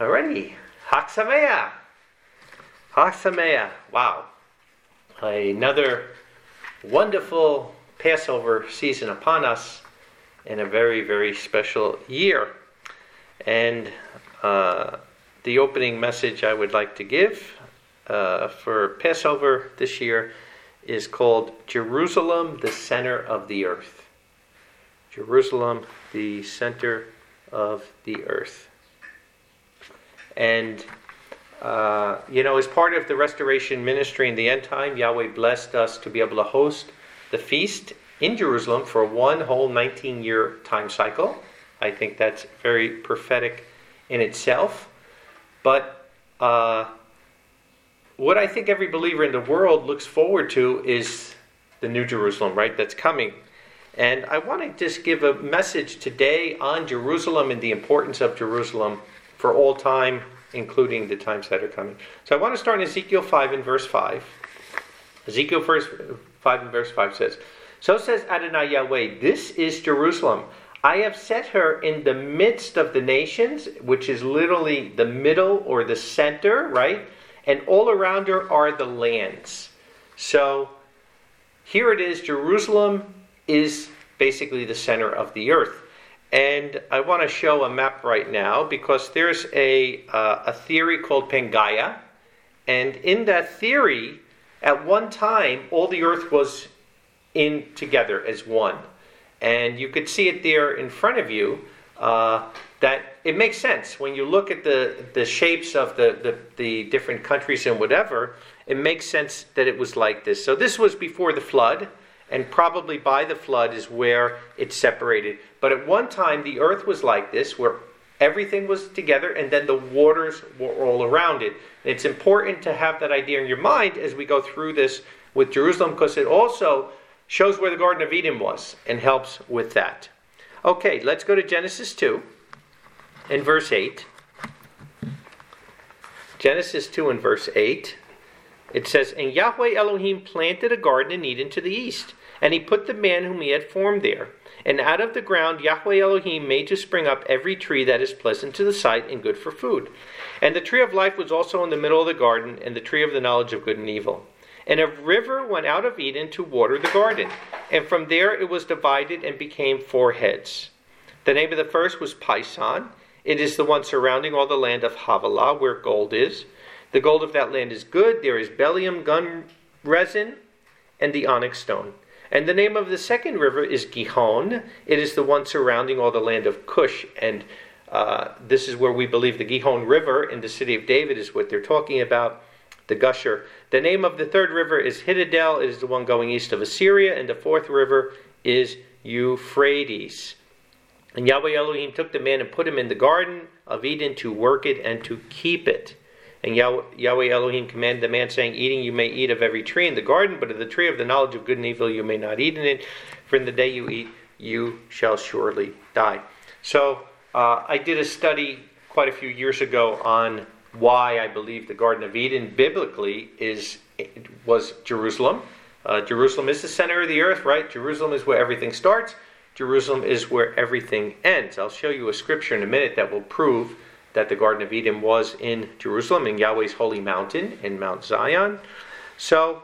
Alrighty, Chag Sameach. Chag Sameach. Wow. Another wonderful Passover season upon us in a very, very special year. And the opening message I would like to give for Passover this year is called Jerusalem, the Center of the Earth. Jerusalem, the Center of the Earth. And, as part of the restoration ministry in the end time, Yahweh blessed us to be able to host the feast in Jerusalem for one whole 19-year time cycle. I think that's very prophetic in itself. But what I think every believer in the world looks forward to is the New Jerusalem, right, that's coming. And I want to just give a message today on Jerusalem and the importance of Jerusalem for all time, including the times that are coming. So I want to start in Ezekiel 5 and verse 5. Ezekiel 5 and verse 5 says, "So says Adonai Yahweh, this is Jerusalem. I have set her in the midst of the nations," which is literally the middle or the center, right? "And all around her are the lands." So here it is, Jerusalem is basically the center of the earth. And I want to show a map right now because there's a theory called Pangaea. And in that theory, at one time, all the earth was in together as one. And you could see it there in front of you, that it makes sense. When you look at the shapes of the different countries and whatever, it makes sense that it was like this. So this was before the flood. And probably by the flood is where it separated. But at one time, the earth was like this, where everything was together, and then the waters were all around it. And it's important to have that idea in your mind as we go through this with Jerusalem, because it also shows where the Garden of Eden was and helps with that. Okay, let's go to Genesis 2 and verse 8. Genesis 2 and verse 8. It says, "And Yahweh Elohim planted a garden in Eden to the east, and he put the man whom he had formed there. And out of the ground Yahweh Elohim made to spring up every tree that is pleasant to the sight and good for food. And the tree of life was also in the middle of the garden, and the tree of the knowledge of good and evil. And a river went out of Eden to water the garden, and from there it was divided and became 4 heads. The name of the first was Pison. It is the one surrounding all the land of Havilah, where gold is. The gold of that land is good. There is bdellium, gun resin, and the onyx stone. And the name of the second river is Gihon. It is the one surrounding all the land of Cush. And this is where we believe the Gihon River in the city of David is what they're talking about, the Gusher. The name of the third river is Hiddedel. It is the one going east of Assyria. And the fourth river is Euphrates. And Yahweh Elohim took the man and put him in the garden of Eden to work it and to keep it. And Yahweh Elohim commanded the man, saying, Eating you may eat of every tree in the garden, but of the tree of the knowledge of good and evil you may not eat in it, for in the day you eat, you shall surely die." So I did a study quite a few years ago on why I believe the Garden of Eden biblically was Jerusalem. Jerusalem is the center of the earth, right? Jerusalem is where everything starts. Jerusalem is where everything ends. I'll show you a scripture in a minute that will prove that the Garden of Eden was in Jerusalem, in Yahweh's holy mountain, in Mount Zion. So,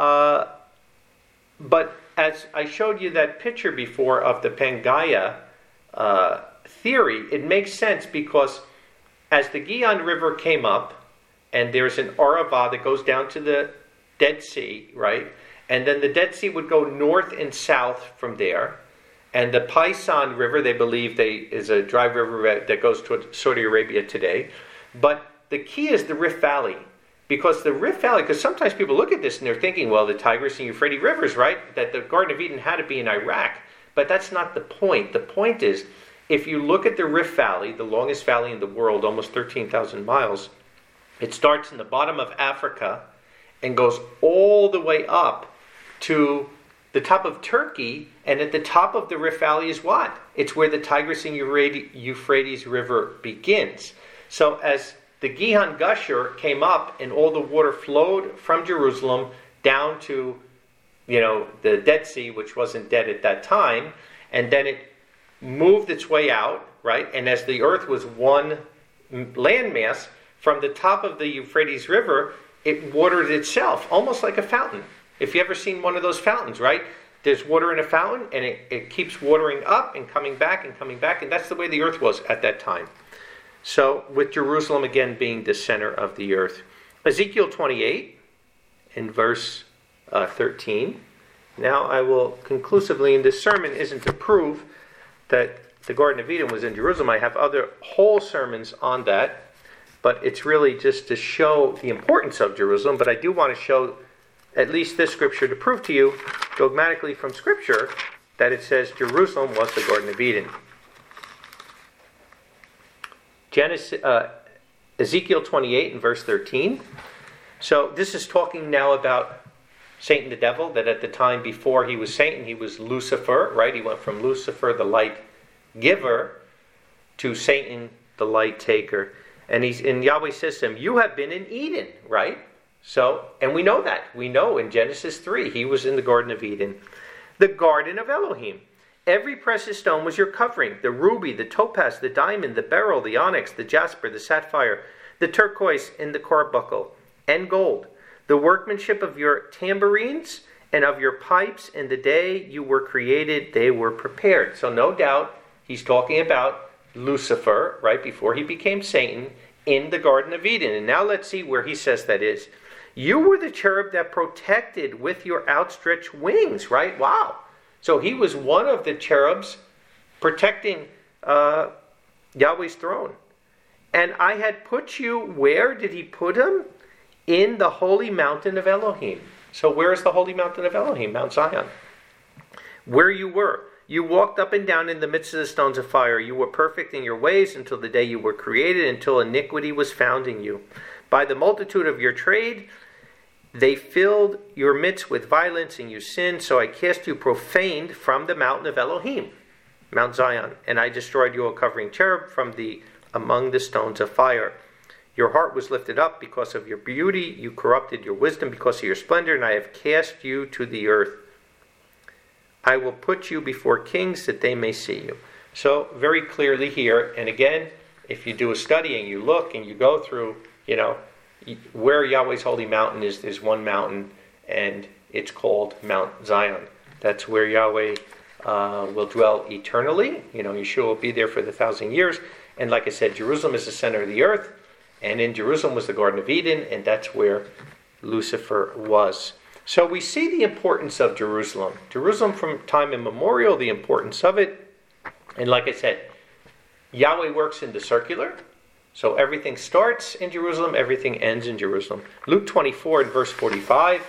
but as I showed you that picture before of the Pangaea theory, it makes sense because as the Gihon River came up, and there's an Arava that goes down to the Dead Sea, right? And then the Dead Sea would go north and south from there. And the Pison River, they believe, is a dry river that goes to Saudi Arabia today. But the key is the Rift Valley. Because the Rift Valley, because sometimes people look at this and they're thinking, well, the Tigris and Euphrates rivers, right? That the Garden of Eden had to be in Iraq. But that's not the point. The point is, if you look at the Rift Valley, the longest valley in the world, almost 13,000 miles, it starts in the bottom of Africa and goes all the way up to the top of Turkey, and at the top of the Rift Valley is what? It's where the Tigris and Euphrates River begins. So as the Gihon Gusher came up and all the water flowed from Jerusalem down to, the Dead Sea, which wasn't dead at that time, and then it moved its way out, right? And as the earth was one landmass, from the top of the Euphrates River, it watered itself, almost like a fountain. If you ever seen one of those fountains, right? There's water in a fountain, and it keeps watering up and coming back, and that's the way the earth was at that time. So, with Jerusalem again being the center of the earth. Ezekiel 28, in verse 13. Now I will conclusively, and this sermon isn't to prove that the Garden of Eden was in Jerusalem. I have other whole sermons on that, but it's really just to show the importance of Jerusalem. But I do want to show at least this scripture to prove to you, dogmatically from Scripture, that it says Jerusalem was the Garden of Eden. Ezekiel 28 and verse 13. So this is talking now about Satan the devil, that at the time before he was Satan, he was Lucifer, right? He went from Lucifer, the light giver, to Satan, the light taker. And Yahweh says to him, you have been in Eden, right? So, and we know that. We know in Genesis 3, he was in the Garden of Eden. The Garden of Elohim. Every precious stone was your covering. The ruby, the topaz, the diamond, the beryl, the onyx, the jasper, the sapphire, the turquoise, and the carbuncle, and gold. The workmanship of your tambourines and of your pipes, in the day you were created, they were prepared. So no doubt, he's talking about Lucifer, right before he became Satan, in the Garden of Eden. And now let's see where he says that is. You were the cherub that protected with your outstretched wings, right? Wow. So he was one of the cherubs protecting Yahweh's throne. And I had put you, where did he put him? In the holy mountain of Elohim. So where is the holy mountain of Elohim? Mount Zion. Where you were. You walked up and down in the midst of the stones of fire. You were perfect in your ways until the day you were created, until iniquity was found in you. By the multitude of your trade, they filled your midst with violence, and you sinned. So I cast you profaned from the mountain of Elohim, Mount Zion, and I destroyed you, a covering cherub, from among the stones of fire. Your heart was lifted up because of your beauty. You corrupted your wisdom because of your splendor, and I have cast you to the earth. I will put you before kings that they may see you. So very clearly here, and again, if you do a study and you look and you go through, where Yahweh's holy mountain is, there's one mountain, and it's called Mount Zion. That's where Yahweh will dwell eternally. Yeshua will be there for the 1,000 years. And like I said, Jerusalem is the center of the earth, and in Jerusalem was the Garden of Eden, and that's where Lucifer was. So we see the importance of Jerusalem. Jerusalem from time immemorial, the importance of it. And like I said, Yahweh works in the circular. So everything starts in Jerusalem, everything ends in Jerusalem. Luke 24 and verse 45.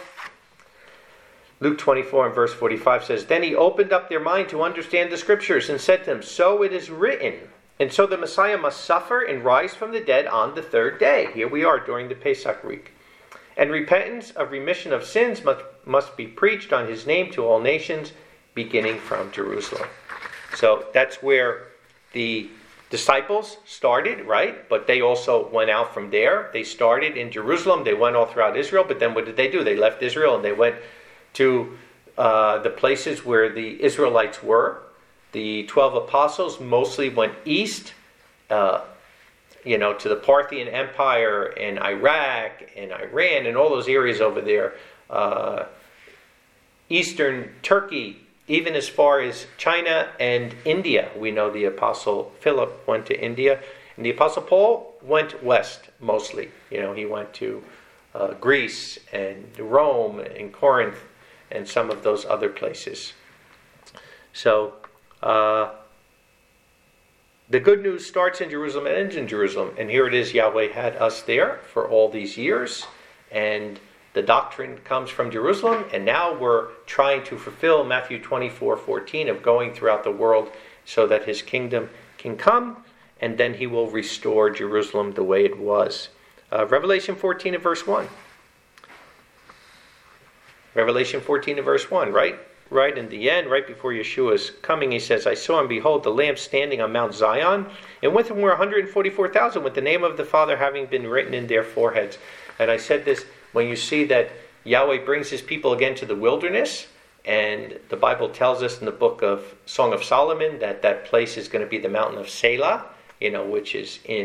Luke 24 and verse 45 says, Then he opened up their mind to understand the scriptures and said to them, So it is written. And so the Messiah must suffer and rise from the dead on the third day. Here we are during the Pesach week. And repentance of remission of sins must be preached on his name to all nations, beginning from Jerusalem. So that's where the disciples started, right? But they also went out from there. They started in Jerusalem. They went all throughout Israel. But then what did they do? They left Israel and they went to the places where the Israelites were. The 12 apostles mostly went east, to the Parthian Empire and Iraq and Iran and all those areas over there. Eastern Turkey, even as far as China and India. We know the Apostle Philip went to India. And the Apostle Paul went west mostly. He went to Greece and Rome and Corinth and some of those other places. So, the good news starts in Jerusalem and ends in Jerusalem. And here it is, Yahweh had us there for all these years. And the doctrine comes from Jerusalem. And now we're trying to fulfill Matthew 24:14 of going throughout the world so that his kingdom can come. And then he will restore Jerusalem the way it was. Revelation 14 and verse 1. Revelation 14 and verse 1, right? Right in the end, right before Yeshua's coming, he says, I saw and behold the Lamb standing on Mount Zion, and with him were 144,000, with the name of the Father having been written in their foreheads. And I said this, when you see that Yahweh brings his people again to the wilderness, and the Bible tells us in the book of Song of Solomon that that place is going to be the mountain of Selah, which is in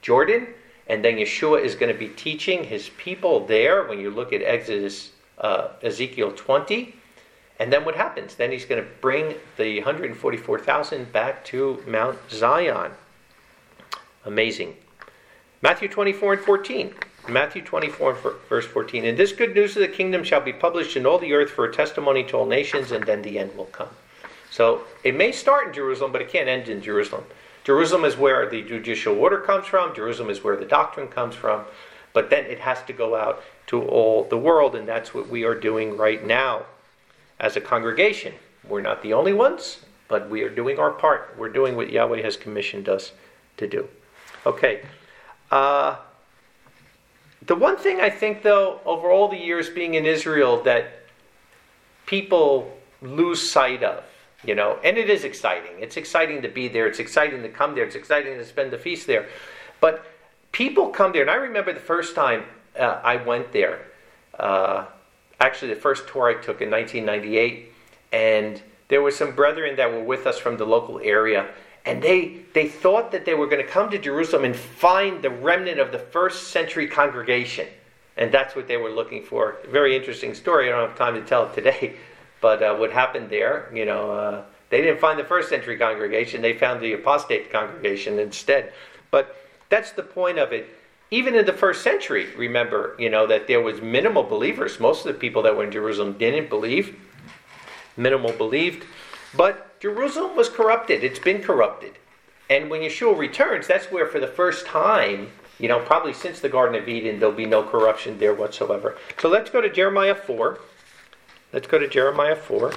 Jordan, and then Yeshua is going to be teaching his people there when you look at Ezekiel 20. And then what happens? Then he's going to bring the 144,000 back to Mount Zion. Amazing. Matthew 24 and 14. Matthew 24 verse 14. And this good news of the kingdom shall be published in all the earth for a testimony to all nations, and then the end will come. So it may start in Jerusalem, but it can't end in Jerusalem. Jerusalem is where the judicial order comes from. Jerusalem is where the doctrine comes from. But then it has to go out to all the world, and that's what we are doing right now as a congregation. We're not the only ones, but we are doing our part. We're doing what Yahweh has commissioned us to do. Okay. The one thing I think, though, over all the years being in Israel that people lose sight of, and it is exciting. It's exciting to be there. It's exciting to come there. It's exciting to spend the feast there. But people come there, and I remember the first time I went there, actually the first tour I took in 1998, and there were some brethren that were with us from the local area, and they thought that they were going to come to Jerusalem and find the remnant of the first century congregation. And that's what they were looking for. Very interesting story. I don't have time to tell it today. But what happened there, they didn't find the first century congregation. They found the apostate congregation instead. But that's the point of it. Even in the first century, remember, that there was minimal believers. Most of the people that were in Jerusalem didn't believe. Minimal believed. But Jerusalem was corrupted. It's been corrupted. And when Yeshua returns, that's where for the first time, probably since the Garden of Eden, there'll be no corruption there whatsoever. So let's go to Jeremiah 4. Let's go to Jeremiah 4.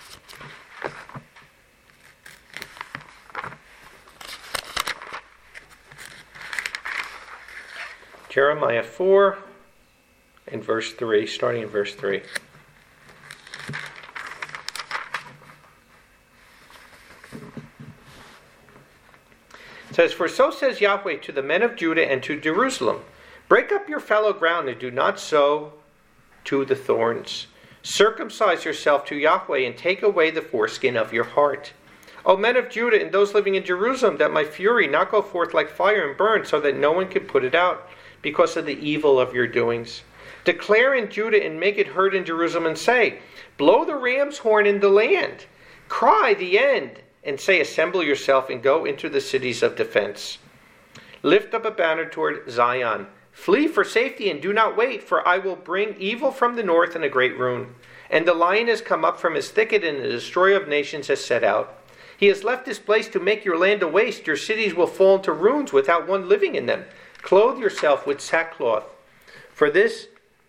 Jeremiah 4 and verse 3, starting in verse 3. It says, "For so says Yahweh to the men of Judah and to Jerusalem, break up your fallow ground and do not sow to the thorns. Circumcise yourself to Yahweh and take away the foreskin of your heart. O men of Judah and those living in Jerusalem, that my fury not go forth like fire and burn, so that no one can put it out, because of the evil of your doings. Declare in Judah and make it heard in Jerusalem, and say, blow the ram's horn in the land. Cry the end, and say, assemble yourself and go into the cities of defense. Lift up a banner toward Zion. Flee for safety and do not wait, for I will bring evil from the north and a great ruin. And the lion has come up from his thicket, and the destroyer of nations has set out. He has left his place to make your land a waste. Your cities will fall into ruins without one living in them. Clothe yourself with sackcloth. For this,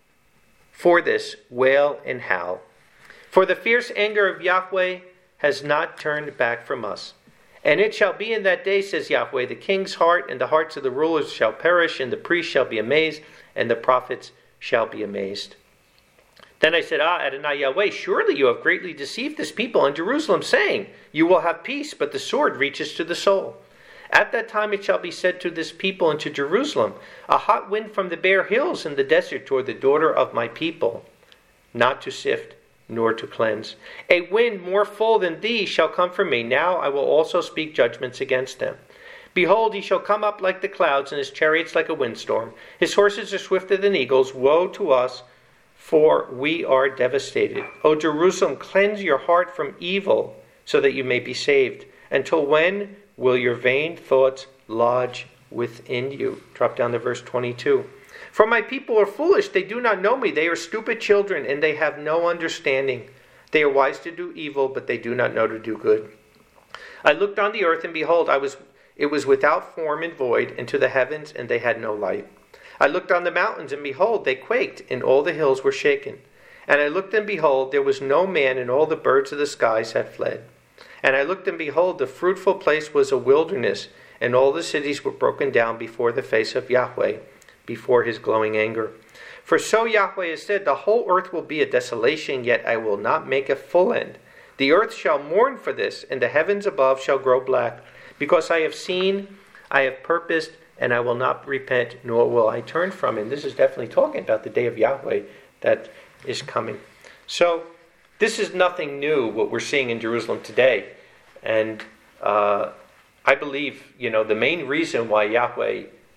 wail and howl. For the fierce anger of Yahweh has not turned back from us. And it shall be in that day, says Yahweh, the king's heart and the hearts of the rulers shall perish, and the priests shall be amazed, and the prophets shall be amazed. Then I said, Adonai Yahweh, surely you have greatly deceived this people in Jerusalem, saying, you will have peace, but the sword reaches to the soul. At that time it shall be said to this people and to Jerusalem, a hot wind from the bare hills in the desert toward the daughter of my people, not to sift, nor to cleanse. A wind more full than these shall come from me. Now I will also speak judgments against them. Behold, he shall come up like the clouds, and his chariots like a windstorm. His horses are swifter than eagles. Woe to us, for we are devastated. O Jerusalem, cleanse your heart from evil, so that you may be saved. Until when will your vain thoughts lodge within you? Drop down to verse 22. For my people are foolish, they do not know me. They are stupid children, and they have no understanding. They are wise to do evil, but they do not know to do good. I looked on the earth, and behold, it was without form and void, and to the heavens, and they had no light. I looked on the mountains, and behold, they quaked, and all the hills were shaken. And I looked, and behold, there was no man, and all the birds of the skies had fled. And I looked, and behold, the fruitful place was a wilderness, and all the cities were broken down before the face of Yahweh, before his glowing anger. For so Yahweh has said, the whole earth will be a desolation, yet I will not make a full end. The earth shall mourn for this, and the heavens above shall grow black, because I have seen, I have purposed, and I will not repent, nor will I turn from it. And this is definitely talking about the day of Yahweh that is coming. So this is nothing new, what we're seeing in Jerusalem today. And I believe, the main reason why Yahweh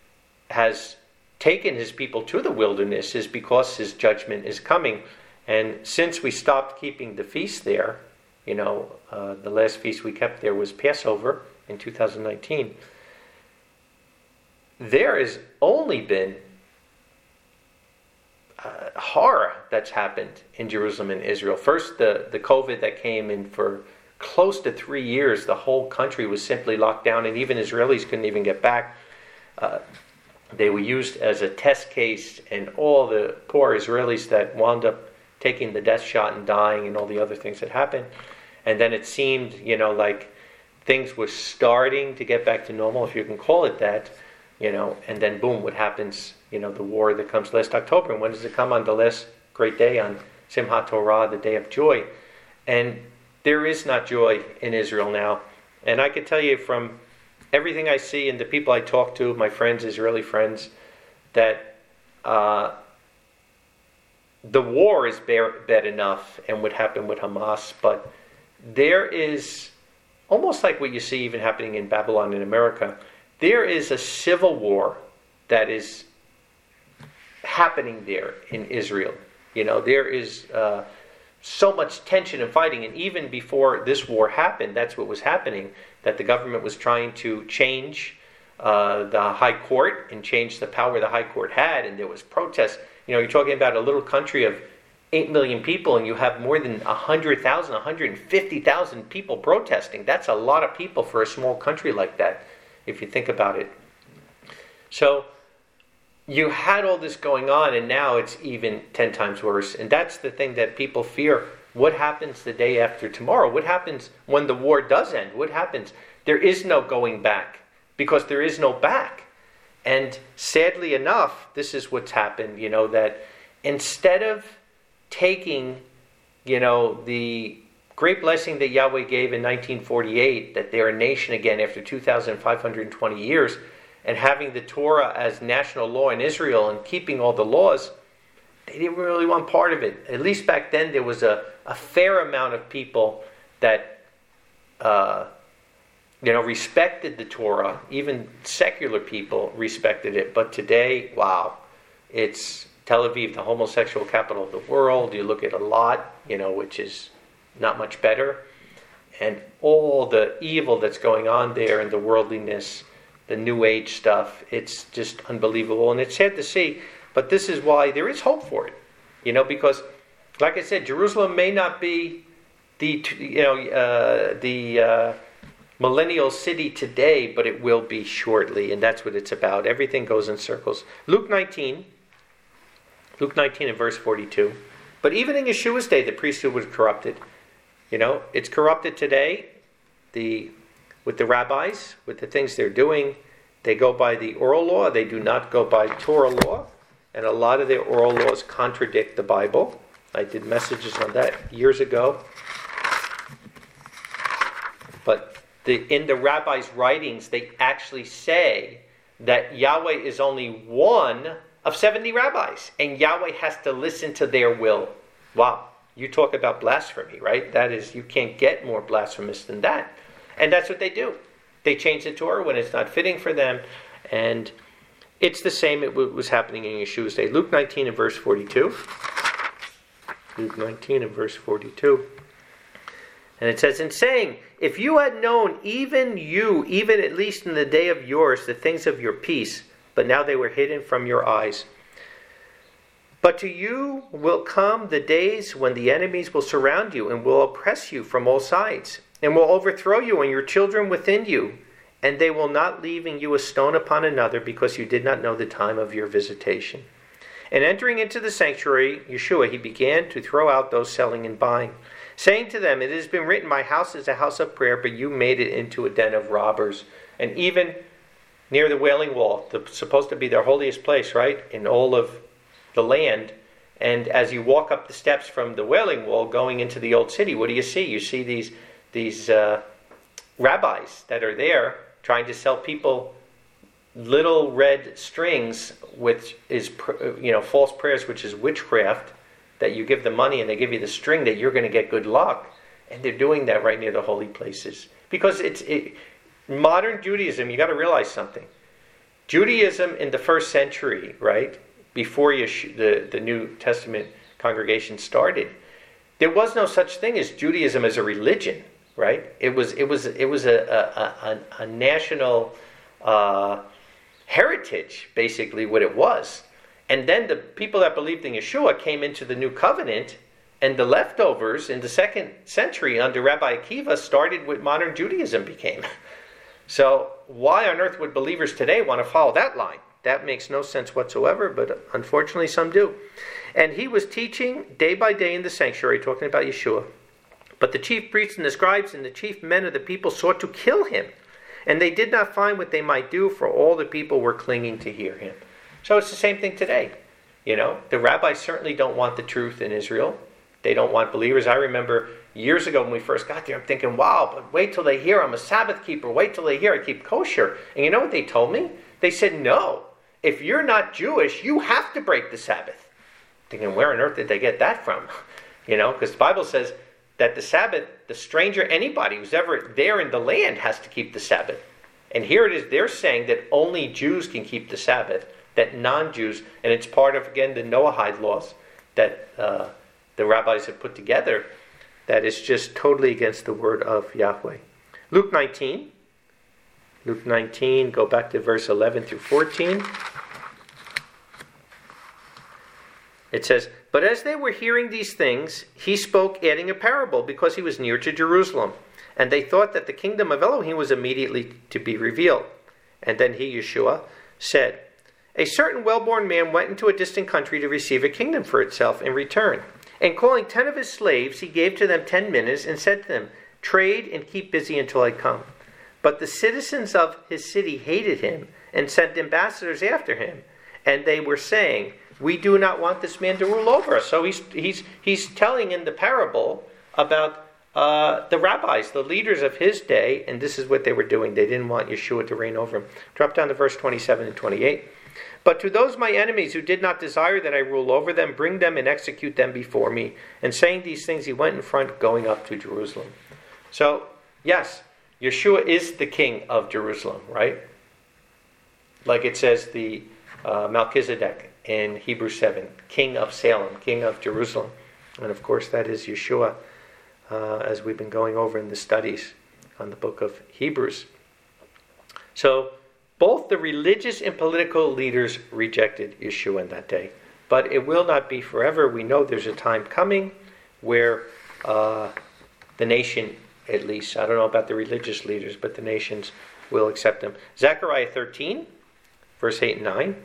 has taken his people to the wilderness is because his judgment is coming. And since we stopped keeping the feast there, the last feast we kept there was Passover in 2019, there has only been horror that's happened in Jerusalem and Israel. First, the COVID that came in for close to 3 years, the whole country was simply locked down, and even Israelis couldn't even get back. They were used as a test case, and all the poor Israelis that wound up taking the death shot and dying and all the other things that happened. And then it seemed, like things were starting to get back to normal, if you can call it that, and then boom, what happens? The war that comes last October. And when does it come? On the last great day, on Simchat Torah, the day of joy. And there is not joy in Israel now. And I can tell you from everything I see and the people I talk to, my friends, Israeli friends, that the war is bad enough and what happened with Hamas, but there is, almost like what you see even happening in Babylon in America, there is a civil war that is happening there in Israel. There is so much tension and fighting, and even before this war happened, that's what was happening, that the government was trying to change the high court and change the power the high court had, and there was protests. You're talking about a little country of 8 million people, and you have more than 100,000, 150,000 people protesting. That's a lot of people for a small country like that, if you think about it. So you had all this going on, and now it's even 10 times worse. And that's the thing that people fear. What happens the day after tomorrow? What happens when the war does end? What happens? There is no going back, because there is no back. And sadly enough, this is what's happened, that instead of taking, the great blessing that Yahweh gave in 1948, that they're a nation again after 2,520 years, and having the Torah as national law in Israel and keeping all the laws, they didn't really want part of it. At least back then, there was a fair amount of people that, respected the Torah. Even secular people respected it. But today, wow, it's Tel Aviv, the homosexual capital of the world. You look at a lot, which is not much better. And all the evil that's going on there and the worldliness, the New Age stuff, it's just unbelievable. And it's sad to see, but this is why there is hope for it. Because, like I said, Jerusalem may not be the millennial city today, but it will be shortly, and that's what it's about. Everything goes in circles. Luke 19 and verse 42. But even in Yeshua's day, the priesthood was corrupted. It's corrupted today. With the rabbis, with the things they're doing, they go by the oral law. They do not go by Torah law. And a lot of their oral laws contradict the Bible. I did messages on that years ago. But in the rabbis' writings, they actually say that Yahweh is only one of 70 rabbis. And Yahweh has to listen to their will. Wow. You talk about blasphemy, right? That is, you can't get more blasphemous than that. And that's what they do. They change the Torah when it's not fitting for them. And it's the same it was happening in Yeshua's day. Luke 19 and verse 42. Luke 19 and verse 42. And it says, "In saying, if you had known, even you, even at least in the day of yours, the things of your peace, but now they were hidden from your eyes. But to you will come the days when the enemies will surround you and will oppress you from all sides, and will overthrow you and your children within you, and they will not leaving you a stone upon another, because you did not know the time of your visitation." And entering into the sanctuary, Yeshua, he began to throw out those selling and buying, saying to them, "It has been written, my house is a house of prayer, but you made it into a den of robbers." And even near the Wailing Wall, supposed to be their holiest place, right, in all of the land. And as you walk up the steps from the Wailing Wall going into the old city, what do you see? You see these rabbis that are there trying to sell people little red strings, which is false prayers, which is witchcraft, that you give the money and they give you the string that you're going to get good luck. And they're doing that right near the holy places. Because modern Judaism, you got to realize something. Judaism in the first century, right, before the New Testament congregation started, there was no such thing as Judaism as a religion, right? It was a national heritage, basically, what it was. And then the people that believed in Yeshua came into the New Covenant, and the leftovers in the second century under Rabbi Akiva started what modern Judaism became. So why on earth would believers today want to follow that line? That makes no sense whatsoever, but unfortunately some do. And he was teaching day by day in the sanctuary, talking about Yeshua. But the chief priests and the scribes and the chief men of the people sought to kill him. And they did not find what they might do, for all the people were clinging to hear him. So it's the same thing today. The rabbis certainly don't want the truth in Israel. They don't want believers. I remember years ago when we first got there, I'm thinking, wow, but wait till they hear I'm a Sabbath keeper. Wait till they hear I keep kosher. And you know what they told me? They said, no, if you're not Jewish, you have to break the Sabbath. Thinking, where on earth did they get that from? Because the Bible says that the Sabbath, the stranger, anybody who's ever there in the land has to keep the Sabbath. And here it is, they're saying that only Jews can keep the Sabbath, that non-Jews, and it's part of, again, the Noahide laws that the rabbis have put together, that is just totally against the word of Yahweh. Luke 19, go back to verse 11 through 14. It says, but as they were hearing these things, he spoke, adding a parable, because he was near to Jerusalem. And they thought that the kingdom of Elohim was immediately to be revealed. And then he, Yeshua, said, a certain well-born man went into a distant country to receive a kingdom for itself in return. And calling 10 of his slaves, he gave to them 10 minas and said to them, trade and keep busy until I come. But the citizens of his city hated him and sent ambassadors after him. And they were saying, we do not want this man to rule over us. So he's telling in the parable about the rabbis, the leaders of his day, and this is what they were doing. They didn't want Yeshua to reign over them. Drop down to verse 27 and 28. But to those my enemies who did not desire that I rule over them, bring them and execute them before me. And saying these things, he went in front, going up to Jerusalem. So, yes, Yeshua is the king of Jerusalem, right? Like it says, the Melchizedek in Hebrews 7, king of Salem, king of Jerusalem. And of course, that is Yeshua, as we've been going over in the studies on the book of Hebrews. So, both the religious and political leaders rejected Yeshua in that day. But it will not be forever. We know there's a time coming where the nation, at least, I don't know about the religious leaders, but the nations will accept him. Zechariah 13, verse 8 and 9.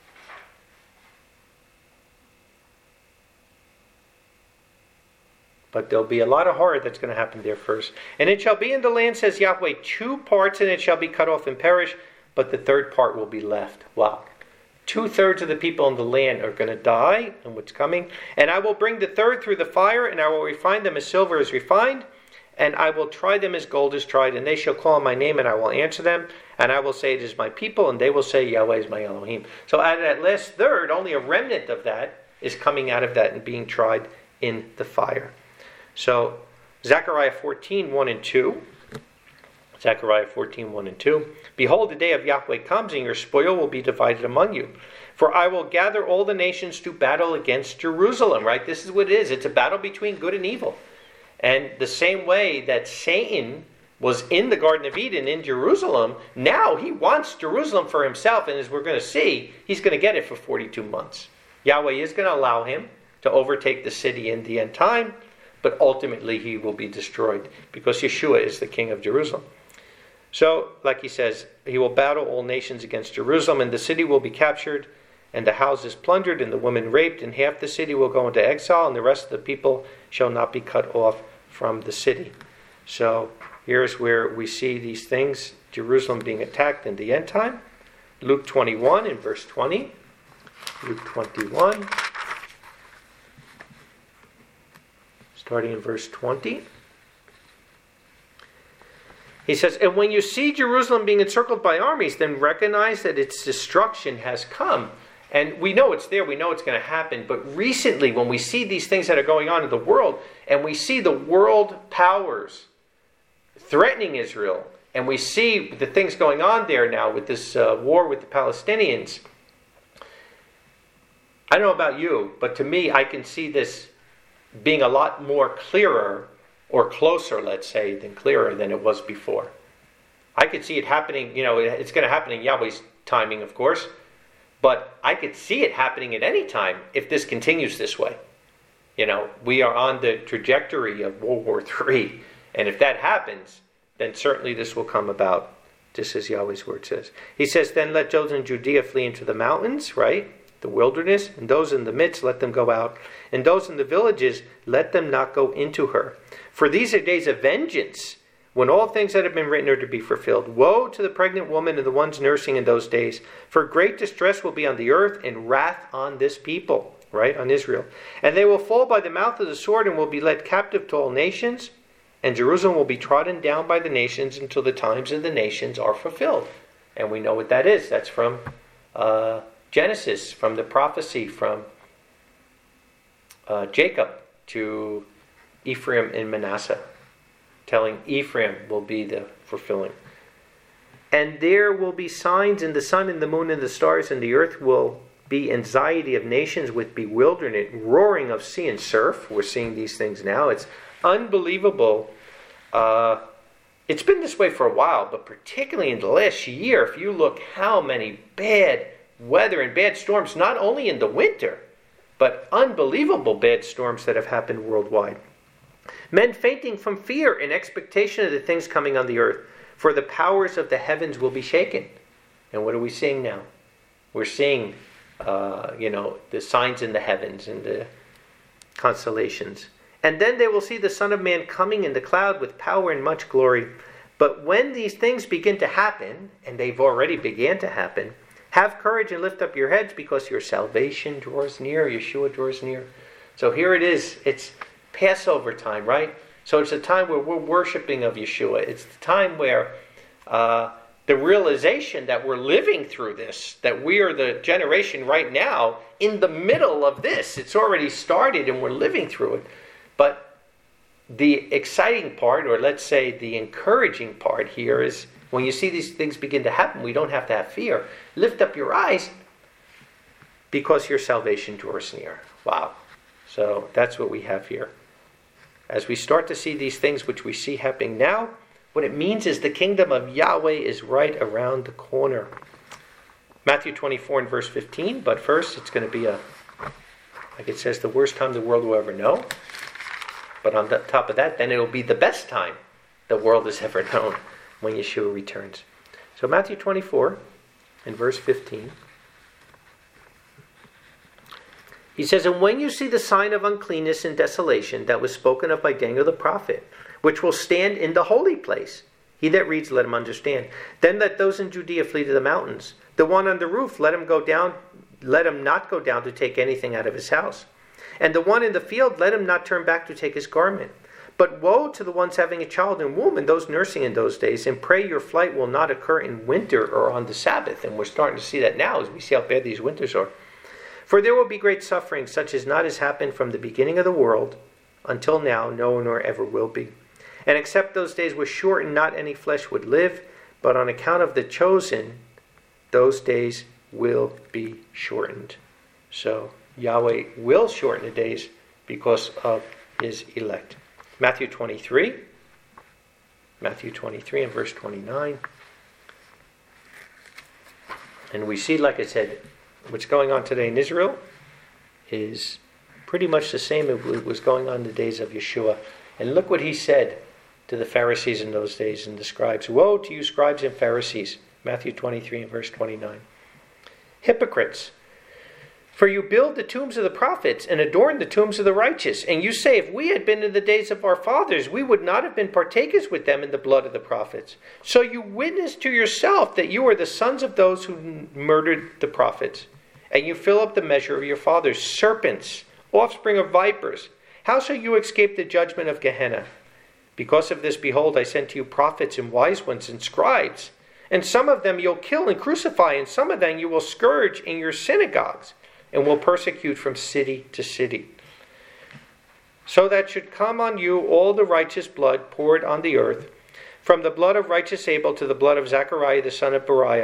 But there'll be a lot of horror that's going to happen there first. And it shall be in the land, says Yahweh, 2 parts, and it shall be cut off and perish, but the third part will be left. Wow. 2/3 of the people in the land are going to die, and what's coming. And I will bring the third through the fire, and I will refine them as silver is refined, and I will try them as gold is tried, and they shall call on my name, and I will answer them, and I will say, it is my people, and they will say, Yahweh is my Elohim. So out of that last third, only a remnant of that is coming out of that and being tried in the fire. So, Zechariah 14, 1 and 2. Zechariah 14, 1 and 2. Behold, the day of Yahweh comes, and your spoil will be divided among you. For I will gather all the nations to battle against Jerusalem. Right? This is what it is. It's a battle between good and evil. And the same way that Satan was in the Garden of Eden in Jerusalem, now he wants Jerusalem for himself. And as we're going to see, he's going to get it for 42 months. Yahweh is going to allow him to overtake the city in the end time. But ultimately he will be destroyed because Yeshua is the king of Jerusalem. So, like he says, he will battle all nations against Jerusalem, and the city will be captured, and the houses plundered, and the women raped, and half the city will go into exile, and the rest of the people shall not be cut off from the city. So, here's where we see these things, Jerusalem being attacked in the end time. Luke 21 in verse 20. Luke 21. Starting in verse 20. He says, and when you see Jerusalem being encircled by armies, then recognize that its destruction has come. And we know it's there, we know it's going to happen. But recently, when we see these things that are going on in the world, and we see the world powers threatening Israel, and we see the things going on there now with this war with the Palestinians. I don't know about you, but to me, I can see this being a lot more clearer, or closer, let's say, than clearer than it was before. I could see it happening, it's going to happen in Yahweh's timing, of course, but I could see it happening at any time if this continues this way. We are on the trajectory of World War III, and if that happens, then certainly this will come about, just as Yahweh's word says. He says, then let those in Judea flee into the mountains, right? The wilderness, and those in the midst, let them go out. And those in the villages, let them not go into her. For these are days of vengeance, when all things that have been written are to be fulfilled. Woe to the pregnant woman and the ones nursing in those days, for great distress will be on the earth, and wrath on this people, right, on Israel. And they will fall by the mouth of the sword, and will be led captive to all nations, and Jerusalem will be trodden down by the nations until the times of the nations are fulfilled. And we know what that is. That's from Genesis, from the prophecy from Jacob to Ephraim and Manasseh, telling Ephraim will be the fulfilling. And there will be signs in the sun and the moon and the stars, and the earth will be anxiety of nations with bewilderment, roaring of sea and surf. We're seeing these things now. It's unbelievable. It's been this way for a while, but particularly in the last year, if you look how many bad weather and bad storms, not only in the winter, but unbelievable bad storms that have happened worldwide. Men fainting from fear in expectation of the things coming on the earth, for the powers of the heavens will be shaken. And what are we seeing now? We're seeing, the signs in the heavens and the constellations. And then they will see the Son of Man coming in the cloud with power and much glory. But when these things begin to happen, and they've already began to happen, have courage and lift up your heads, because your salvation draws near. Yeshua draws near. So here it is. It's Passover time, right? So it's a time where we're worshiping of Yeshua. It's the time where the realization that we're living through this, that we are the generation right now in the middle of this. It's already started and we're living through it. But the exciting part, or let's say the encouraging part here, is when you see these things begin to happen, we don't have to have fear. Lift up your eyes, because your salvation draws near. Wow. So that's what we have here. As we start to see these things which we see happening now, what it means is the kingdom of Yahweh is right around the corner. Matthew 24 and verse 15, but first it's going to be like it says, the worst time the world will ever know. But on the top of that, then it will be the best time the world has ever known when Yeshua returns. So Matthew 24 and verse 15. He says, and when you see the sign of uncleanness and desolation that was spoken of by Daniel the prophet, which will stand in the holy place, he that reads, let him understand. Then let those in Judea flee to the mountains. The one on the roof, let him not go down to take anything out of his house. And the one in the field, let him not turn back to take his garment. But woe to the ones having a child in womb and those nursing in those days, and pray your flight will not occur in winter or on the Sabbath. And we're starting to see that now as we see how bad these winters are. For there will be great suffering, such as not has happened from the beginning of the world until now, no nor ever will be. And except those days were shortened, not any flesh would live, but on account of the chosen, those days will be shortened. So Yahweh will shorten the days because of his elect. Matthew 23 and verse 29. And we see, like I said, what's going on today in Israel is pretty much the same as what was going on in the days of Yeshua. And look what he said to the Pharisees in those days and the scribes. Woe to you, scribes and Pharisees. Matthew 23 and verse 29. Hypocrites! For you build the tombs of the prophets and adorn the tombs of the righteous. And you say, if we had been in the days of our fathers, we would not have been partakers with them in the blood of the prophets. So you witness to yourself that you are the sons of those who murdered the prophets. And you fill up the measure of your fathers, serpents, offspring of vipers. How shall you escape the judgment of Gehenna? Because of this, behold, I send to you prophets and wise ones and scribes. And some of them you'll kill and crucify, and some of them you will scourge in your synagogues, and will persecute from city to city. So that should come on you all the righteous blood poured on the earth, From the blood of righteous Abel to the blood of Zechariah the son of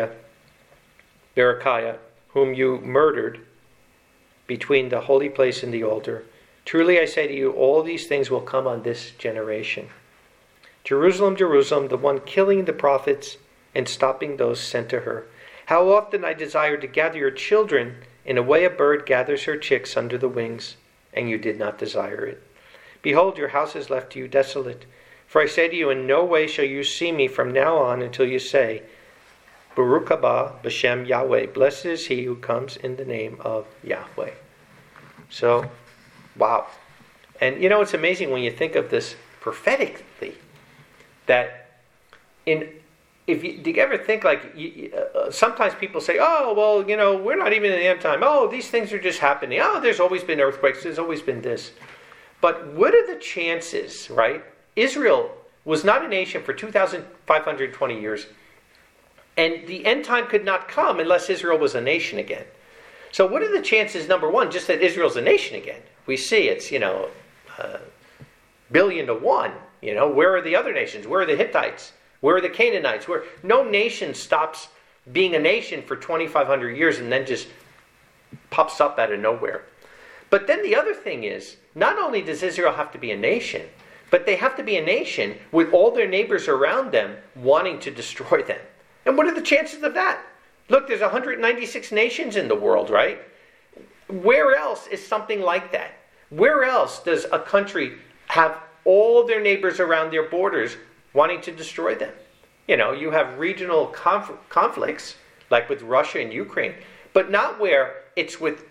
Berechiah, whom you murdered between the holy place and the altar. Truly I say to you, all these things will come on this generation. Jerusalem, Jerusalem, the one killing the prophets and stopping those sent to her. How often I desired to gather your children in a way a bird gathers her chicks under the wings, and you did not desire it. Behold, your house is left to you desolate. For I say to you, in no way shall you see me from now on until you say, Baruch haba b'shem Yahweh. Blessed is he who comes in the name of Yahweh. So, wow. And it's amazing when you think of this prophetically, that do you ever think sometimes people say, oh, well, we're not even in the end time. Oh, these things are just happening. Oh, there's always been earthquakes. There's always been this. But what are the chances, right? Israel was not a nation for 2,520 years. And the end time could not come unless Israel was a nation again. So what are the chances, number one, just that Israel's a nation again? We see it's, 1,000,000,000 to 1. Where are the other nations? Where are the Hittites? Where are the Canaanites? Where no nation stops being a nation for 2,500 years and then just pops up out of nowhere. But then the other thing is, not only does Israel have to be a nation, but they have to be a nation with all their neighbors around them wanting to destroy them. And what are the chances of that? Look, there's 196 nations in the world, right? Where else is something like that? Where else does a country have all their neighbors around their borders wanting to destroy them? You have regional conflicts, like with Russia and Ukraine, but not where it's with,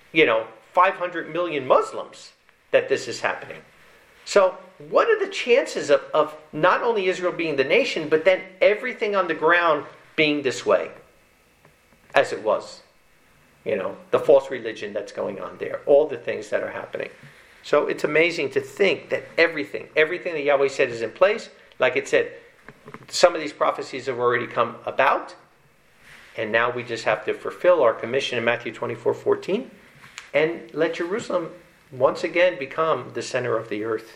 500 million Muslims that this is happening. So what are the chances of not only Israel being the nation, but then everything on the ground being this way, as it was? The false religion that's going on there, all the things that are happening. So it's amazing to think that everything that Yahweh said is in place. Like it said, some of these prophecies have already come about, and now we just have to fulfill our commission in Matthew 24:14, and let Jerusalem once again become the center of the earth.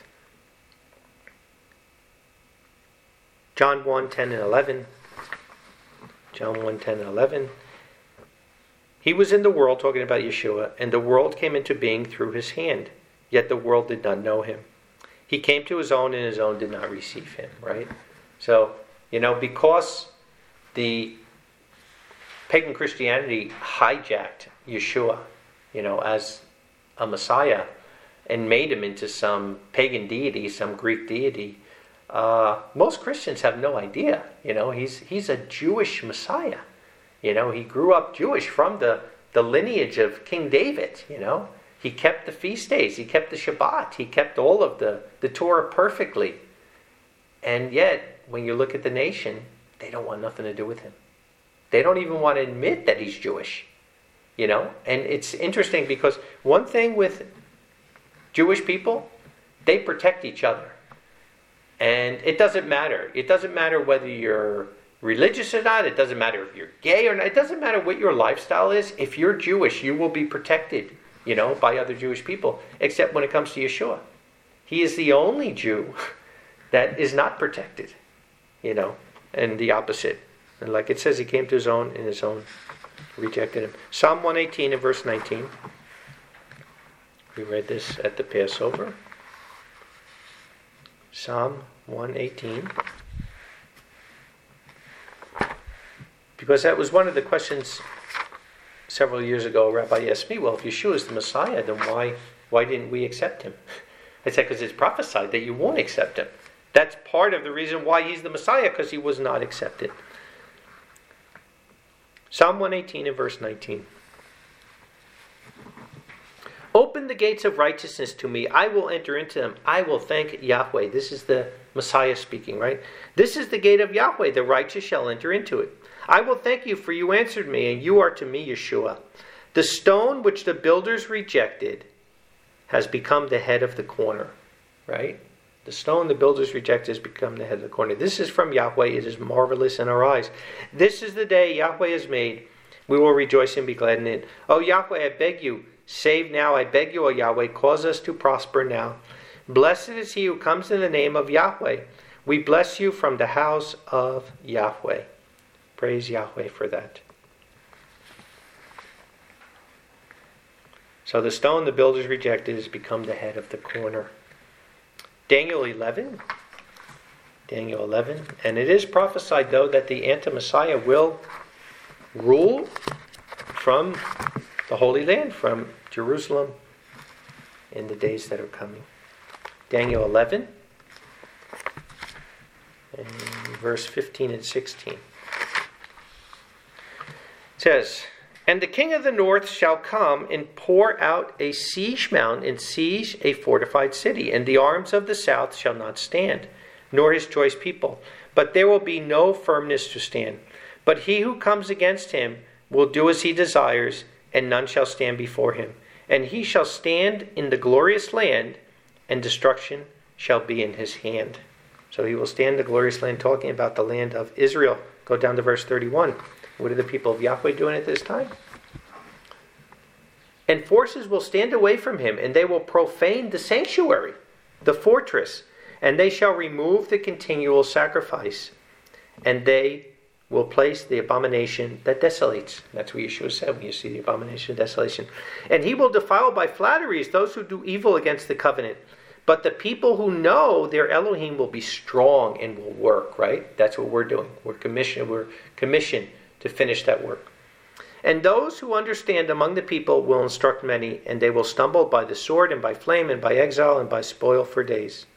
John 1:10 and 11. John 1:10 and 11. He was in the world, talking about Yeshua, and the world came into being through his hand, yet the world did not know him. He came to his own, and his own did not receive him, right? So, because the pagan Christianity hijacked Yeshua, as a Messiah, and made him into some pagan deity, some Greek deity, most Christians have no idea. He's a Jewish Messiah. He grew up Jewish from the lineage of King David. He kept the feast days. He kept the Shabbat. He kept all of the Torah perfectly. And yet, when you look at the nation, they don't want nothing to do with him. They don't even want to admit that he's Jewish. And it's interesting because one thing with Jewish people, they protect each other. And it doesn't matter. It doesn't matter whether you're religious or not. It doesn't matter if you're gay or not. It doesn't matter what your lifestyle is. If you're Jewish, you will be protected, by other Jewish people. Except when it comes to Yeshua. He is the only Jew that is not protected, and the opposite. And like it says, he came to his own, and his own rejected him. Psalm 118 and verse 19. We read this at the Passover. Psalm 118. Because that was one of the questions several years ago. A rabbi asked me, well, if Yeshua is the Messiah, then why didn't we accept him? I said, because it's prophesied that you won't accept him. That's part of the reason why he's the Messiah, because he was not accepted. Psalm 118 and verse 19. Open the gates of righteousness to me. I will enter into them. I will thank Yahweh. This is the Messiah speaking, right? This is the gate of Yahweh. The righteous shall enter into it. I will thank you, for you answered me, and you are to me Yeshua. The stone which the builders rejected has become the head of the corner, right? The stone the builders rejected has become the head of the corner. This is from Yahweh. It is marvelous in our eyes. This is the day Yahweh has made. We will rejoice and be glad in it. O Yahweh, I beg you, save now. I beg you, O Yahweh, cause us to prosper now. Blessed is he who comes in the name of Yahweh. We bless you from the house of Yahweh. Praise Yahweh for that. So the stone the builders rejected has become the head of the corner. Daniel 11. And it is prophesied, though, that the anti-Messiah will rule from the Holy Land, from Jerusalem, in the days that are coming. Daniel 11, and verse 15 and 16. It says, "And the king of the north shall come and pour out a siege mountain and siege a fortified city, and the arms of the south shall not stand, nor his choice people. But there will be no firmness to stand. But he who comes against him will do as he desires, and none shall stand before him. And he shall stand in the glorious land, and destruction shall be in his hand." So he will stand in the glorious land, talking about the land of Israel. Go down to verse 31. What are the people of Yahweh doing at this time? "And forces will stand away from him, and they will profane the sanctuary, the fortress, and they shall remove the continual sacrifice, and they will place the abomination that desolates." That's what Yeshua said when you see the abomination of desolation. "And he will defile by flatteries those who do evil against the covenant. But the people who know their Elohim will be strong and will work," right? That's what we're doing. We're commissioned to finish that work. "And those who understand among the people will instruct many, and they will stumble by the sword and by flame and by exile and by spoil for days.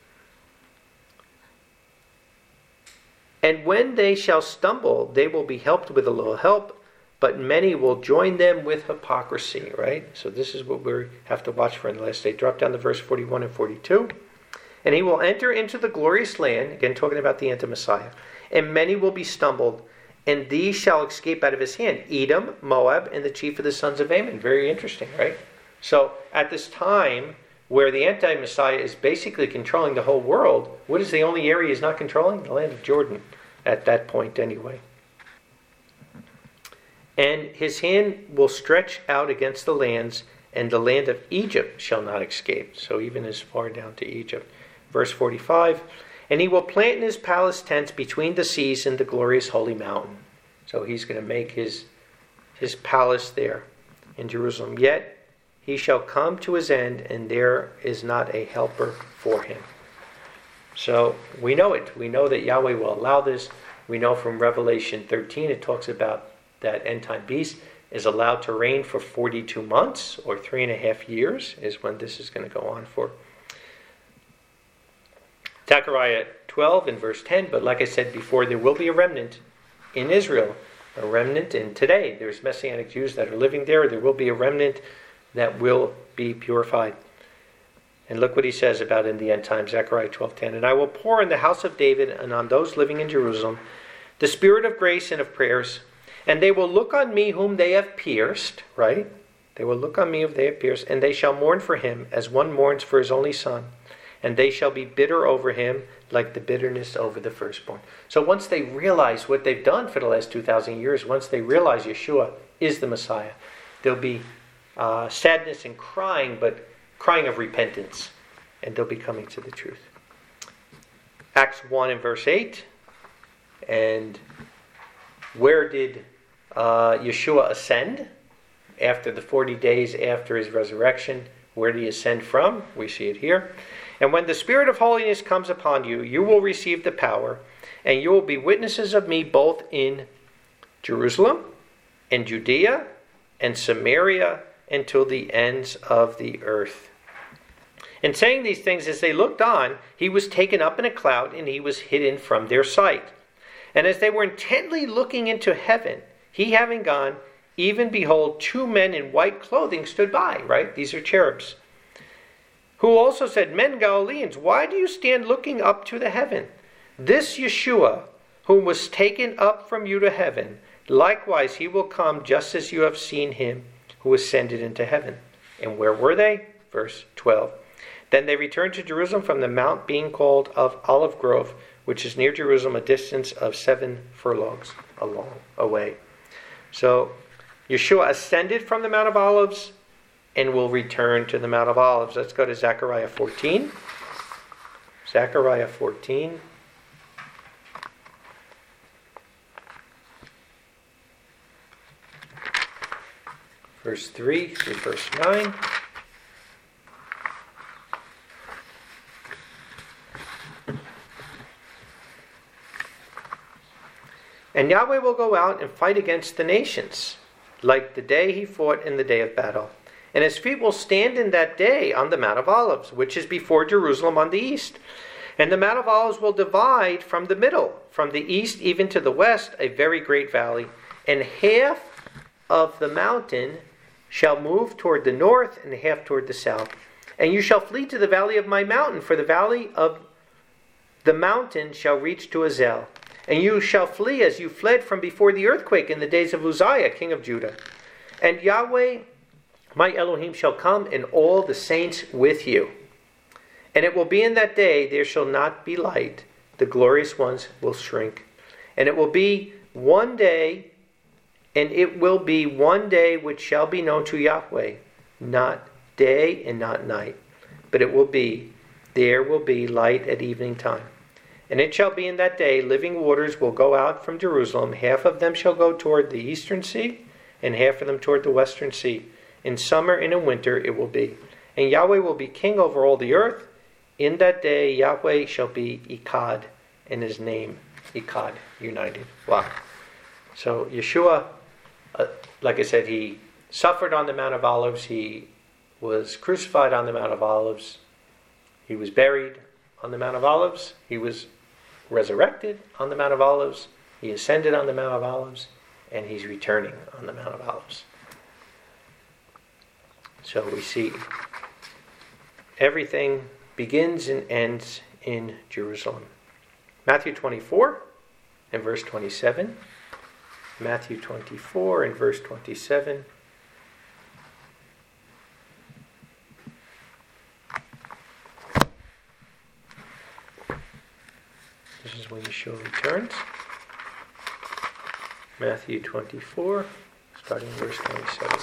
And when they shall stumble, they will be helped with a little help, but many will join them with hypocrisy," right? So this is what we have to watch for in the last day. Drop down to verse 41 and 42. "And he will enter into the glorious land," again talking about the anti-Messiah, "and many will be stumbled, and these shall escape out of his hand, Edom, Moab, and the chief of the sons of Ammon." Very interesting, right? So at this time, where the anti-Messiah is basically controlling the whole world, what is the only area he's not controlling? The land of Jordan, at that point anyway. "And his hand will stretch out against the lands, and the land of Egypt shall not escape." So even as far down to Egypt. Verse 45, "And he will plant in his palace tents between the seas and the glorious holy mountain." So he's going to make his palace there in Jerusalem. "Yet he shall come to his end, and there is not a helper for him." So we know it. We know that Yahweh will allow this. We know from Revelation 13, it talks about that end-time beast is allowed to reign for 42 months, or 3.5 years, is when this is going to go on for. Zechariah 12 in verse 10, "But like I said before, there will be a remnant in Israel, a remnant, and today there's Messianic Jews that are living there. There will be a remnant that will be purified." And look what he says about in the end times, Zechariah 12:10. "And I will pour in the house of David and on those living in Jerusalem the spirit of grace and of prayers, and they will look on me whom they have pierced," right? They will look on me whom they have pierced, "and they shall mourn for him as one mourns for his only son, and they shall be bitter over him like the bitterness over the firstborn." So once they realize what they've done for the last 2,000 years, once they realize Yeshua is the Messiah, there'll be sadness and crying, but crying of repentance, and they'll be coming to the truth. Acts 1 and verse 8. "And where did Yeshua ascend after the 40 days after his resurrection? Where did he ascend from? We see it here. "And when the Spirit of holiness comes upon you, you will receive the power, and you will be witnesses of me both in Jerusalem, and Judea, and Samaria, until the ends of the earth." And saying these things, as they looked on, he was taken up in a cloud, and he was hidden from their sight. And as they were intently looking into heaven, he having gone, even behold, 2 men in white clothing stood by, right? These are cherubs. "Who also said, 'Men Galileans, why do you stand looking up to the heaven? This Yeshua, whom was taken up from you to heaven, likewise he will come just as you have seen him who ascended into heaven.'" And where were they? Verse 12. "Then they returned to Jerusalem from the mount being called of Olive Grove, which is near Jerusalem, a distance of 7 furlongs away." So Yeshua ascended from the Mount of Olives and will return to the Mount of Olives. Let's go to Zechariah 14. Zechariah 14. verse 3 through verse 9. And Yahweh will go out and fight against the nations, like the day he fought in the day of battle. And his feet will stand in that day on the Mount of Olives, which is before Jerusalem on the east. And the Mount of Olives will divide from the middle, from the east even to the west, a very great valley. And half of the mountain shall move toward the north, and half toward the south. And you shall flee to the valley of my mountain, for the valley of the mountain shall reach to Azel. And you shall flee as you fled from before the earthquake in the days of Uzziah, king of Judah. And Yahweh, my Elohim, shall come, and all the saints with you. And it will be in that day there shall not be light. The glorious ones will shrink. And it will be one day, and it will be one day which shall be known to Yahweh, not day and not night. But it will be, there will be light at evening time. And it shall be in that day, living waters will go out from Jerusalem. Half of them shall go toward the eastern sea, and half of them toward the western sea. In summer and in winter it will be. And Yahweh will be king over all the earth. In that day Yahweh shall be Echad, and his name Echad, united. Wow. So Yeshua, like I said, he suffered on the Mount of Olives. He was crucified on the Mount of Olives. He was buried on the Mount of Olives. He was resurrected on the Mount of Olives. He ascended on the Mount of Olives. And he's returning on the Mount of Olives. So we see everything begins and ends in Jerusalem. Matthew 24 and verse 27. Matthew 24 and verse 27. This is when Yeshua returns. Matthew 24, starting in verse 27.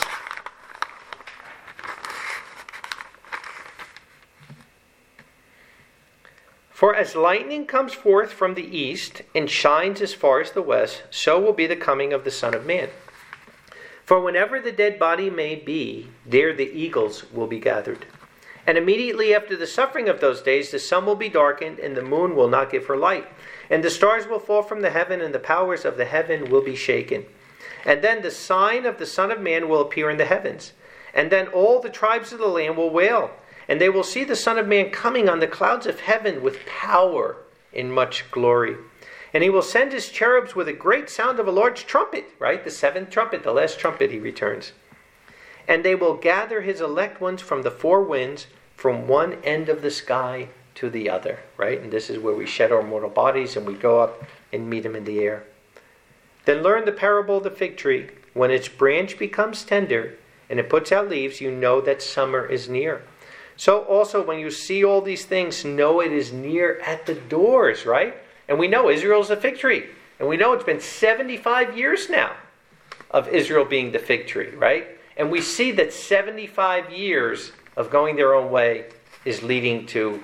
For as lightning comes forth from the east and shines as far as the west, so will be the coming of the Son of Man. For whenever the dead body may be, there the eagles will be gathered. And immediately after the suffering of those days, the sun will be darkened, and the moon will not give her light. And the stars will fall from the heaven, and the powers of the heaven will be shaken. And then the sign of the Son of Man will appear in the heavens. And then all the tribes of the land will wail. And they will see the Son of Man coming on the clouds of heaven with power in much glory. And he will send his cherubs with a great sound of a large trumpet, right? The seventh trumpet, the last trumpet, he returns. And they will gather his elect ones from the four winds, from one end of the sky to the other, right? And this is where we shed our mortal bodies and we go up and meet him in the air. Then learn the parable of the fig tree. When its branch becomes tender and it puts out leaves, you know that summer is near. So also when you see all these things, know it is near at the doors, right? And we know Israel is a fig tree. And we know it's been 75 years now of Israel being the fig tree, right? And we see that 75 years of going their own way is leading to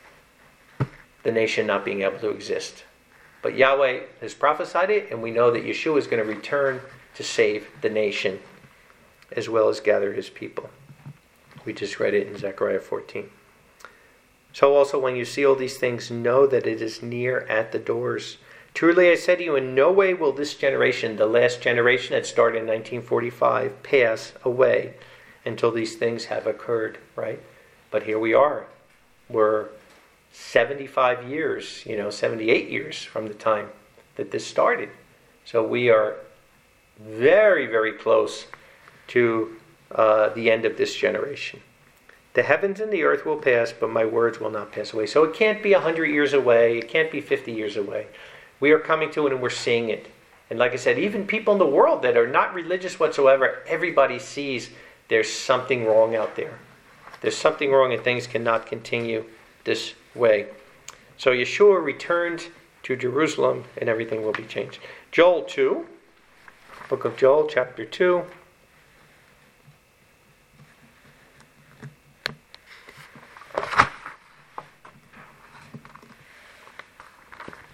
the nation not being able to exist. But Yahweh has prophesied it, and we know that Yeshua is going to return to save the nation as well as gather his people. We just read it in Zechariah 14. So also when you see all these things, know that it is near at the doors. Truly I say to you, in no way will this generation, the last generation that started in 1945, pass away until these things have occurred, right? But here we are. We're 75 years, 78 years from the time that this started. So we are very, very close to the end of this generation. The heavens and the earth will pass, but my words will not pass away. So it can't be 100 years away. It can't be 50 years away. We are coming to it and we're seeing it. And like I said, even people in the world that are not religious whatsoever, everybody sees there's something wrong out there. There's something wrong and things cannot continue this way. So Yeshua returns to Jerusalem and everything will be changed. Joel 2, book of Joel, chapter 2.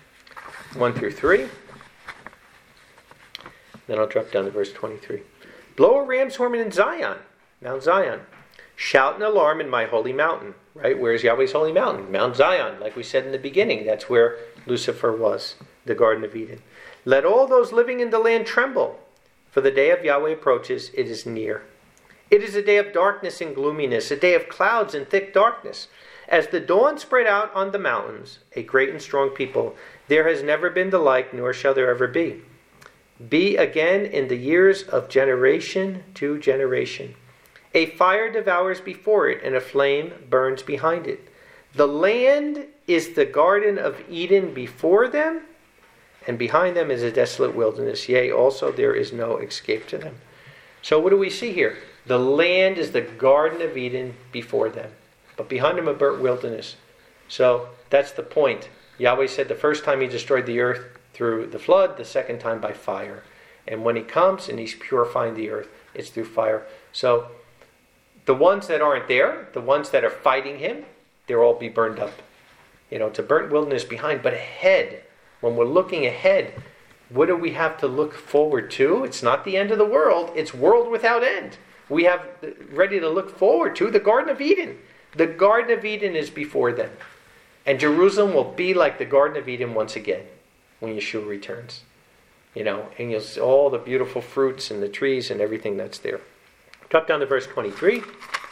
One through 3. Then I'll drop down to verse 23. Blow a ram's horn in Zion, Mount Zion. Shout an alarm in my holy mountain. Right? Where's Yahweh's holy mountain? Mount Zion, like we said in the beginning. That's where Lucifer was, the Garden of Eden. Let all those living in the land tremble, for the day of Yahweh approaches, it is near. It is a day of darkness and gloominess, a day of clouds and thick darkness. As the dawn spread out on the mountains, a great and strong people, there has never been the like, nor shall there ever be. Be again in the years of generation to generation. A fire devours before it, and a flame burns behind it. The land is the Garden of Eden before them, and behind them is a desolate wilderness. Yea, also there is no escape to them. So what do we see here? The land is the Garden of Eden before them, but behind them a burnt wilderness. So that's the point. Yahweh said the first time he destroyed the earth through the flood, the second time by fire. And when he comes and he's purifying the earth, it's through fire. So the ones that aren't there, the ones that are fighting him, they'll all be burned up. It's a burnt wilderness behind, but ahead, when we're looking ahead, what do we have to look forward to? It's not the end of the world. It's world without end. We have ready to look forward to the Garden of Eden. The Garden of Eden is before them. And Jerusalem will be like the Garden of Eden once again when Yeshua returns. And you'll see all the beautiful fruits and the trees and everything that's there. Drop down to verse 23.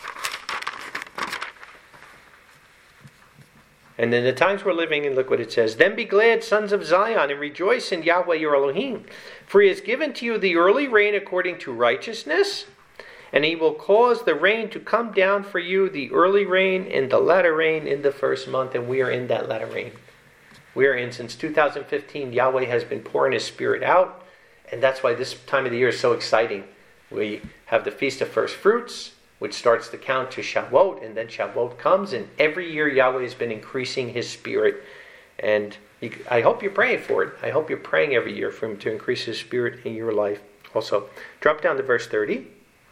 And in the times we're living in, look what it says. Then be glad, sons of Zion, and rejoice in Yahweh your Elohim. For he has given to you the early rain according to righteousness, and he will cause the rain to come down for you, the early rain and the latter rain in the first month. And we are in that latter rain. We are in, since 2015, Yahweh has been pouring his Spirit out. And that's why this time of the year is so exciting. We have the Feast of First Fruits, which starts the count to Shavuot, and then Shavuot comes, and every year Yahweh has been increasing his Spirit. And I hope you're praying for it. I hope you're praying every year for him to increase his Spirit in your life also. Drop down to verse 30.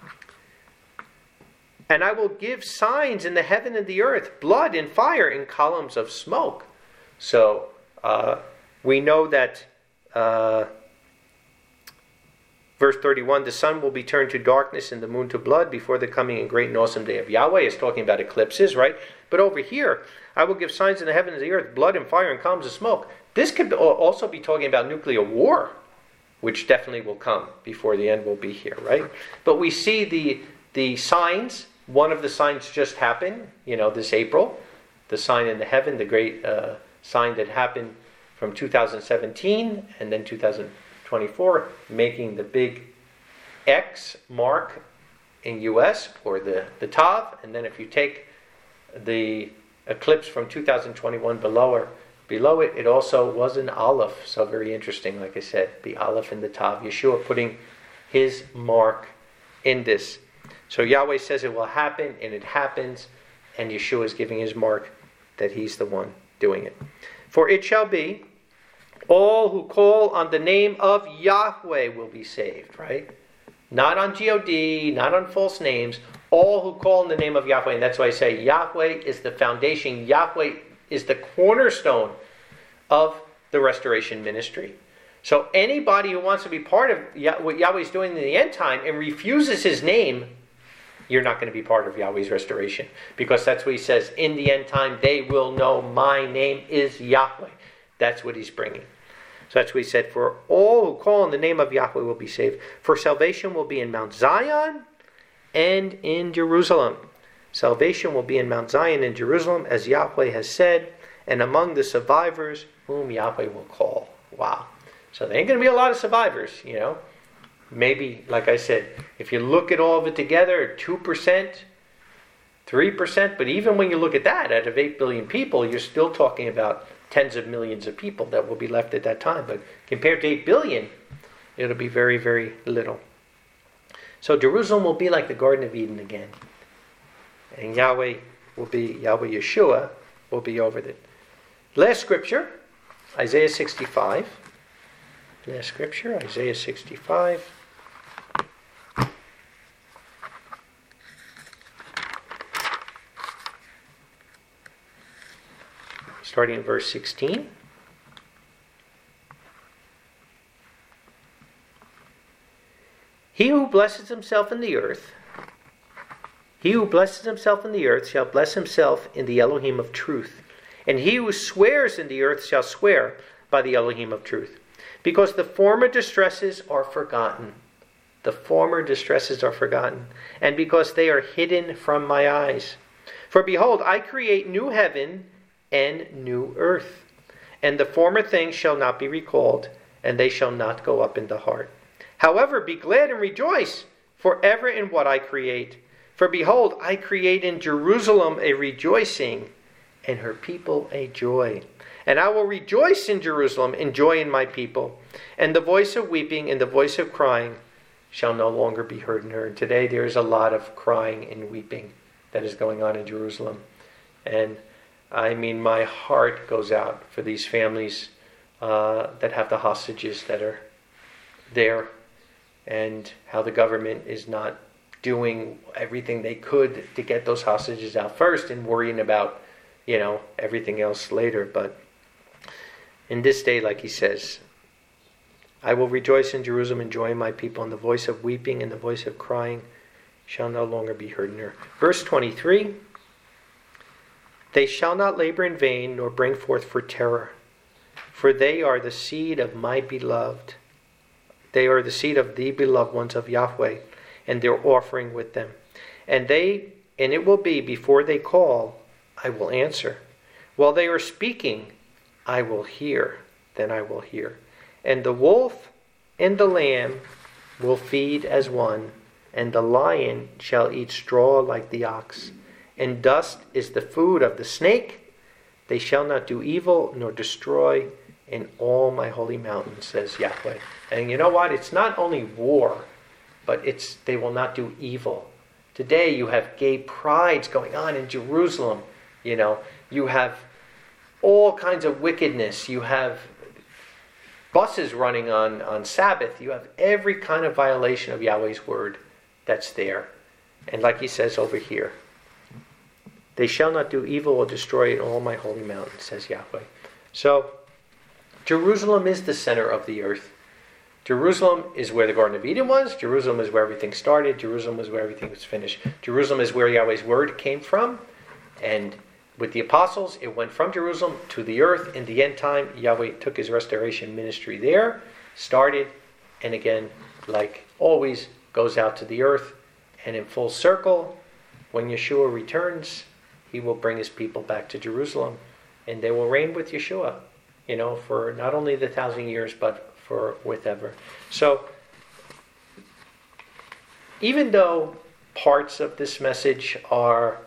And I will give signs in the heaven and the earth, blood and fire and columns of smoke. So we know that verse 31, the sun will be turned to darkness and the moon to blood before the coming and great and awesome day of Yahweh. It's talking about eclipses, right? But over here, I will give signs in the heaven and the earth, blood and fire and columns of smoke. This could also be talking about nuclear war, which definitely will come before the end will be here, right? But we see the signs. One of the signs just happened, this April. The sign in the heaven, the great sign that happened from 2017 and then 2024, making the big X mark in U.S. for the Tav. And then if you take the eclipse from 2021 below it, it also was an Aleph. So very interesting, like I said, the Aleph and the Tav. Yeshua putting his mark in this. So Yahweh says it will happen, and it happens, and Yeshua is giving his mark that he's the one doing it. For it shall be, all who call on the name of Yahweh will be saved, right? Not on God, not on false names. All who call on the name of Yahweh. And that's why I say Yahweh is the foundation. Yahweh is the cornerstone of the restoration ministry. So anybody who wants to be part of what Yahweh's doing in the end time and refuses his name, you're not going to be part of Yahweh's restoration. Because that's what he says, in the end time they will know my name is Yahweh. That's what he's bringing. So that's what he said, for all who call on the name of Yahweh will be saved. For salvation will be in Mount Zion and in Jerusalem. Salvation will be in Mount Zion and Jerusalem, as Yahweh has said, and among the survivors whom Yahweh will call. Wow. So there ain't going to be a lot of survivors, Maybe, like I said, if you look at all of it together, 2%, 3%, but even when you look at that, out of 8 billion people, you're still talking about tens of millions of people that will be left at that time. But compared to 8 billion, it'll be very, very little. So Jerusalem will be like the Garden of Eden again. And Yahweh Yeshua will be over it. Last scripture, Isaiah 65. Last scripture, Isaiah 65. Starting in verse 16. He who blesses himself in the earth, shall bless himself in the Elohim of truth. And he who swears in the earth shall swear by the Elohim of truth. Because the former distresses are forgotten. The former distresses are forgotten. And because they are hidden from my eyes. For behold, I create new heaven and new earth. And the former things shall not be recalled, and they shall not go up in the heart. However, be glad and rejoice forever in what I create. For behold, I create in Jerusalem a rejoicing, and her people a joy. And I will rejoice in Jerusalem, and joy in my people. And the voice of weeping and the voice of crying shall no longer be heard in her. And today there is a lot of crying and weeping that is going on in Jerusalem. And I mean, my heart goes out for these families that have the hostages that are there, and how the government is not doing everything they could to get those hostages out first and worrying about, everything else later. But in this day, like he says, I will rejoice in Jerusalem and joy in my people, and the voice of weeping and the voice of crying shall no longer be heard in her. Verse 23, they shall not labor in vain, nor bring forth for terror, for they are the seed of my beloved. They are the seed of the beloved ones of Yahweh, and their offering with them. And it will be, before they call, I will answer. While they are speaking, I will hear. Then I will hear. And the wolf and the lamb will feed as one, and the lion shall eat straw like the ox. And dust is the food of the snake. They shall not do evil nor destroy in all my holy mountain, says Yahweh. And you know what? It's not only war, but they will not do evil. Today you have gay prides going on in Jerusalem. You have all kinds of wickedness. You have buses running on Sabbath. You have every kind of violation of Yahweh's word that's there. And like he says over here, they shall not do evil or destroy in all my holy mountain, says Yahweh. So Jerusalem is the center of the earth. Jerusalem is where the Garden of Eden was. Jerusalem is where everything started. Jerusalem is where everything was finished. Jerusalem is where Yahweh's word came from. And with the apostles, it went from Jerusalem to the earth. In the end time, Yahweh took his restoration ministry there, started, and again, like always, goes out to the earth. And in full circle, when Yeshua returns, he will bring his people back to Jerusalem. And they will reign with Yeshua, for not only the 1,000 years, but for whatever. So, even though parts of this message are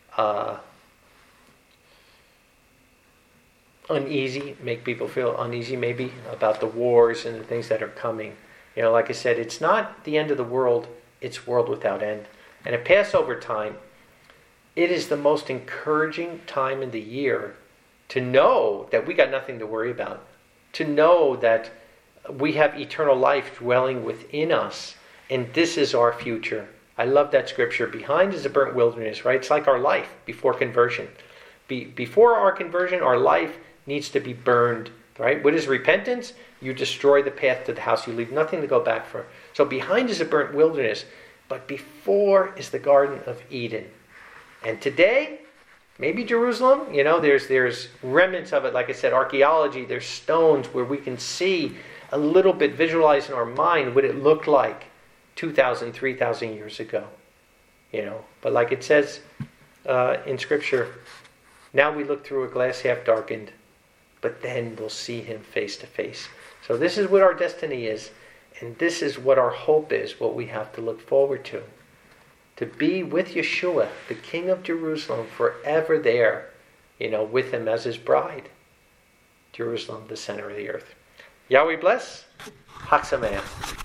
uneasy, make people feel uneasy maybe about the wars and the things that are coming. Like I said, it's not the end of the world, it's world without end. And at Passover time, it is the most encouraging time in the year to know that we got nothing to worry about. To know that we have eternal life dwelling within us, and this is our future. I love that scripture. Behind is a burnt wilderness, right? It's like our life before conversion. Before our conversion, our life needs to be burned, right? What is repentance? You destroy the path to the house. You leave nothing to go back for. So behind is a burnt wilderness, but before is the Garden of Eden. And today, maybe Jerusalem, there's remnants of it. Like I said, archaeology, there's stones where we can see a little bit, visualize in our mind what it looked like 2,000, 3,000 years ago. But like it says in Scripture, now we look through a glass half darkened, but then we'll see him face to face. So this is what our destiny is, and this is what our hope is, what we have to look forward to. To be with Yeshua, the King of Jerusalem, forever there, with him as his bride. Jerusalem, the center of the earth. Yahweh bless. Chag Sameach.